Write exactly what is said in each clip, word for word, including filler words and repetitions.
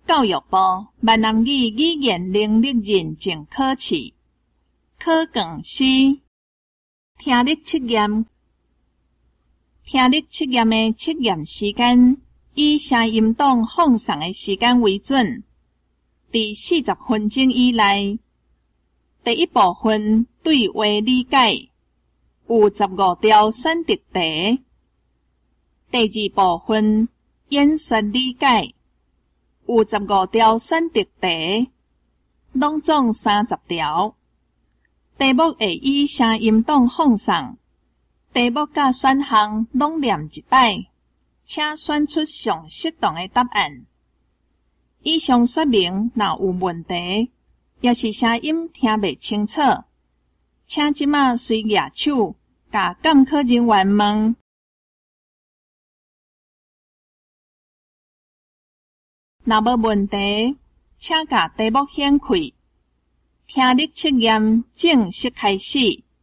教育部闽南语语言能力认证考试考卷是听力测验。听力测验的测验时间以声音档放送的时间为准，伫四十分钟以内。第一部分对话理解，有十五条选择题。第二部分演说理解，有十五条选择题，拢总三十条。题目会以声音档放送，题目甲选项拢念一摆，请选出上适当的答案。以上说明若有问题，也是声音听袂清楚，请即马随举手，甲监考人员问。若无问题，请甲题目显开。听力测验正式开始。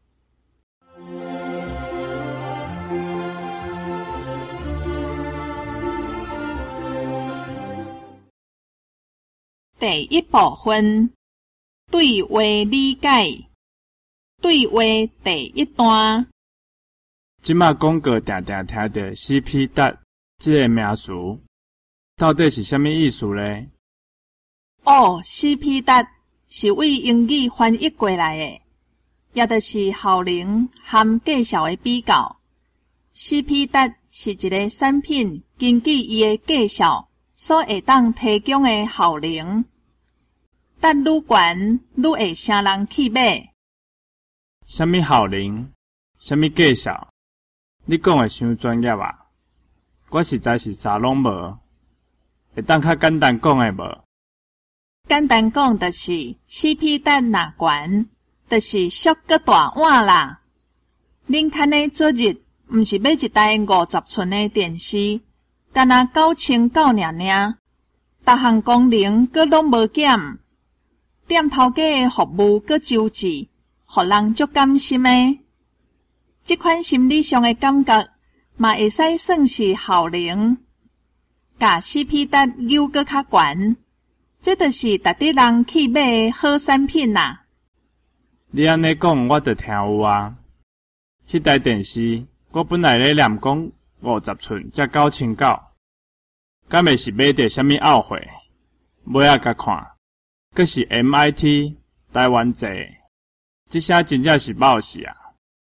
第一部分对话理解。对话第一段。 即马广告定定听到 C P 值这个名词，到底是啥物意思呢？ 哦 ，C P 值是为英语翻译过来的，也就是效能和价效的比较。C P 值是一个产品根据伊的价效所会当提供的效能，值愈悬愈会请人去买。 啥物效能？啥物价效？你讲的伤专业啊！我实在是啥拢无，会当较简单讲的无？ 简单讲，就是 C P 值若悬，就是俗个大碗啦。恁看的做日，毋是买一台五十寸的电视，干那九千九尔尔，逐项功能阁拢无减，店头家的服务阁周至，互人足甘心的。这款心理上的感觉，嘛会使算是效能。甲 C P 值又阁较悬。这就是值得人去买的好产品啦。 你安尼讲，我就听有啊。迄台电视，我本来咧念讲五十寸才九千九，敢袂是买着啥物懊悔？买啊甲看，阁是 M I T 台湾製，这些真正是冒死啊！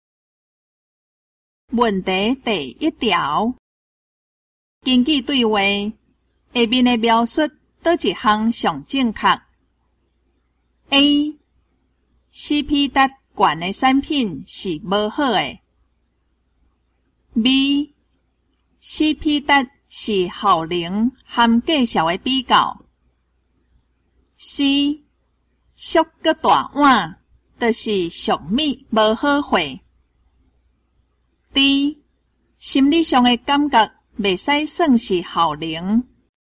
问题第一条，根据对话下面的描述。倒一项上正确 ？A. C P 值悬的产品是无好的。B. C P 值是效能和价效的比较。C. 俗个大碗，就是俗物无好货。D. 心理上的感觉袂使算是效能。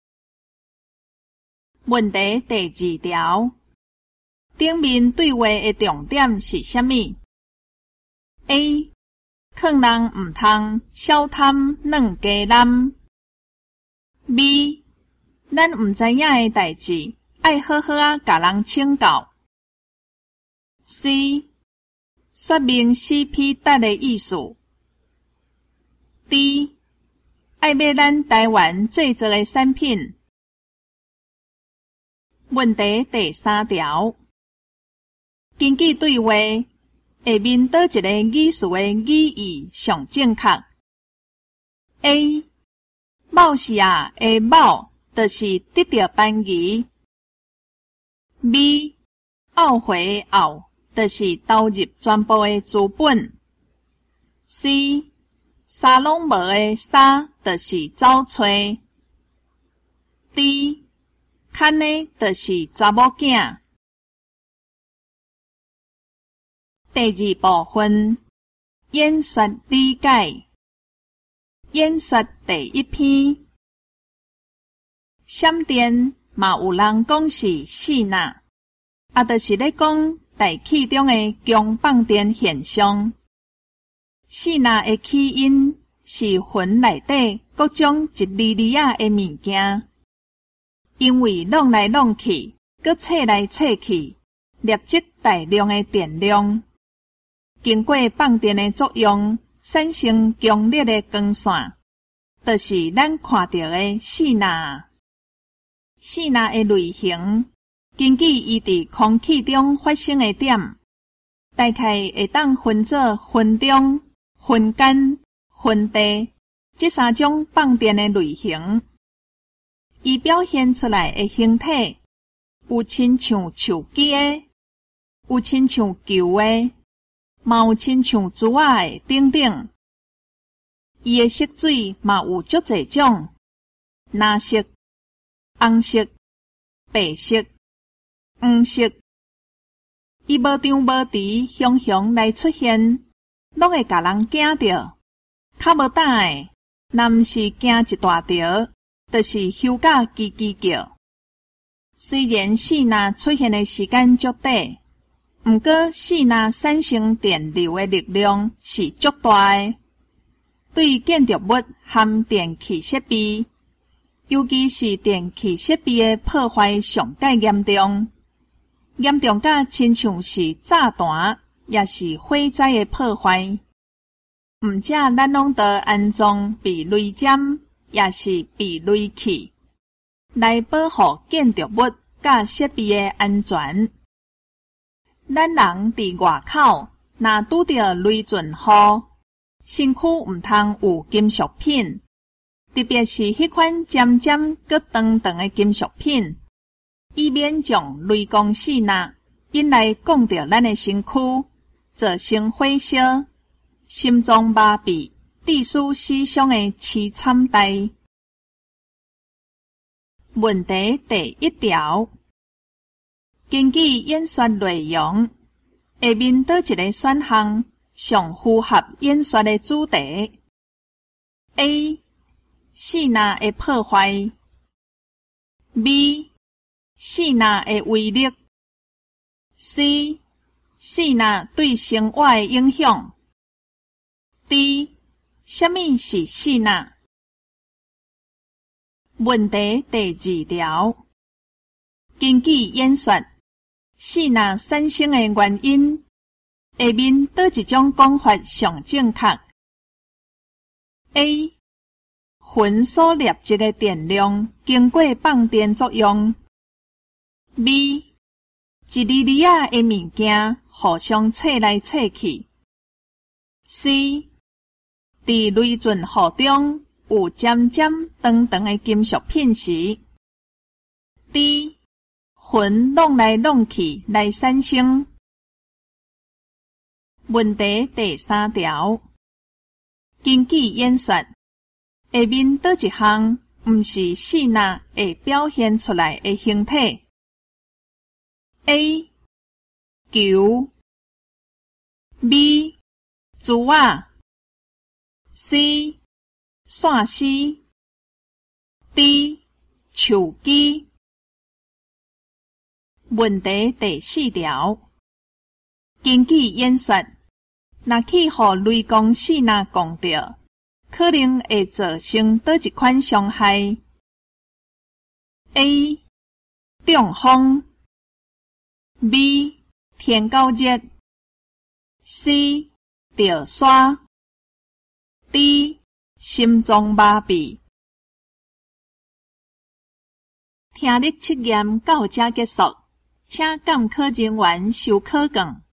问题第二条，顶面对话的重点是啥物 ？A. 劝人毋通小贪软加揽。B. 咱毋知影的代志，爱好好啊甲人请教。C. 说明 C P 值的意思。D. 爱买咱台湾制作的产品。问题第三条，根据对话，下面倒一个语词的语义上正确 ？A. 某是啊的某，就是得到便宜。B. 懊悔的懊，就是投入全部的资本。C. 啥拢无的啥，就是走找。D. 看呢，就是查某囝。第二部分演说理解。演说第一篇。闪电嘛有人讲是死呐，啊，就是咧讲大气中的强放电现象。死呐的起因是云内底各种一粒粒仔的物件。 因为弄来弄去，搁测来测去，立即大量的电量，经过放电的作用，产生强烈的光线，就是咱看到的四纳。四纳的类型，根据伊伫空气中发生的点，大概会当分做分钟、分间、分地这三种放电的类型。伊表现出来的形体，有亲像手机的，有亲像球的，嘛有亲像珠仔的等等。伊的色水嘛有足侪种，蓝色、红色、白色、黄色。伊无张无弛，雄雄来出现，拢会甲人惊着。较无胆的，若毋是惊一大条，就是休假叽叽叫。虽然四纳出现的时间足短，毋过四纳产生电流的力量是足大的，对建筑物和电气设备，尤其是电气设备的破坏上介严重，严重甲亲像是炸弹，也是火灾的破坏。毋则咱拢得安装避雷针，也是避雷器，来保护建筑物甲设备的安全。咱人伫外口，若拄着雷阵雨，身躯毋通有金属品，特别是迄款尖尖佮长长的金属品，以免将雷光四纳引来攻着咱的身躯，造成火烧、心脏麻痹、致死死伤的凄惨代。问题第一条，根据演说内容，下面倒一个选项上符合演说的主题 ？A. 四纳的破坏 B. 四纳的威力 C. 四纳对生活的影响 D. 什么是四纳？问题第二条，根据演说，四纳产生的原因，下面倒一种讲法上正确 ？A. 魂所累积的电量经过放电作用 B. 一粒粒仔的物件互相测来测去 C. 伫雷阵雨中有尖尖长长的金属片时 D. 魂弄来弄去来产生。问题第三条，根据演说，下面倒一项毋是四纳会表现出来的形体 ？A. 球 B. 珠仔 C. 线丝 D. 手机。问题第四条，根据演说，若去互雷公四纳讲到，可能会造成倒一款伤害 ？A. 中风 B. 天高热 C. 着沙 D. 心脏麻痹。听力测验到这结束，请监考人员收考卷。